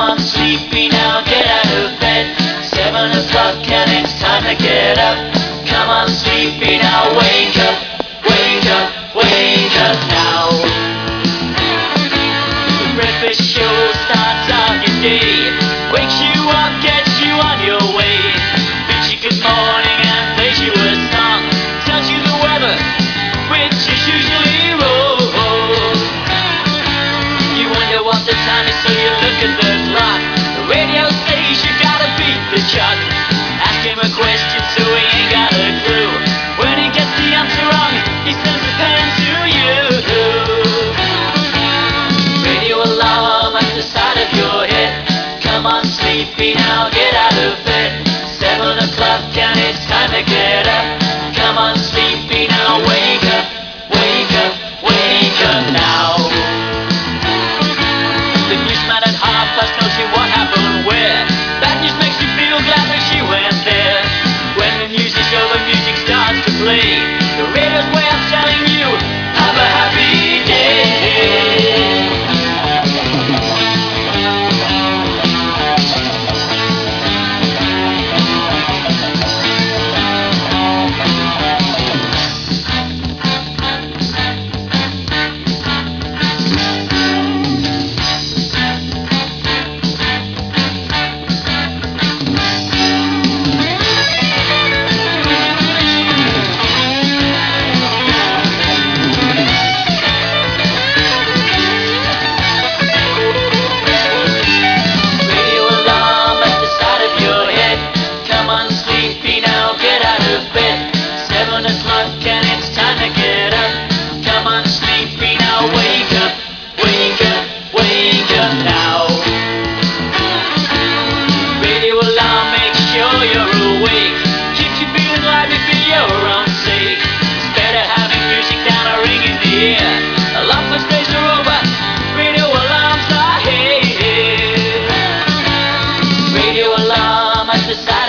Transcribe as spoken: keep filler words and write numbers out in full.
on, sleepy now, get out of bed. Seven o'clock and it's time to get up. Come on, sleepy now, wake up, wake up, wake up now. The breakfast show starts off your day, wakes you up, gets you on your way, bids you good morning and plays you a song, tells you the weather, which is usually wrong. You wonder what the time is, so you look at the clock. The radio says you gotta beat the chalk. Ask him a question so he ain't got a clue. When he gets the answer wrong, he sends a pen to you. Radio alarm at the side of your head. Come on, sleepy now, get out of bed. Seven o'clock and it's time to get up. Come on, sleepy now, wake up, wake up, wake up now. The newsman at half past knows you what happened where. Bad news makes you feel glad that you went there. When the news is over, music starts to play. The radio's way of telling you, have a happy day. Seven o'clock and it's time to get up. Come on, sleepy now, wake up, wake up, wake up now. Radio alarm makes sure you're awake, keeps you feeling lively for your own sake. It's better having music than a ring in the ear. Alarm clock days are over, radio alarms are here. Radio alarm at the side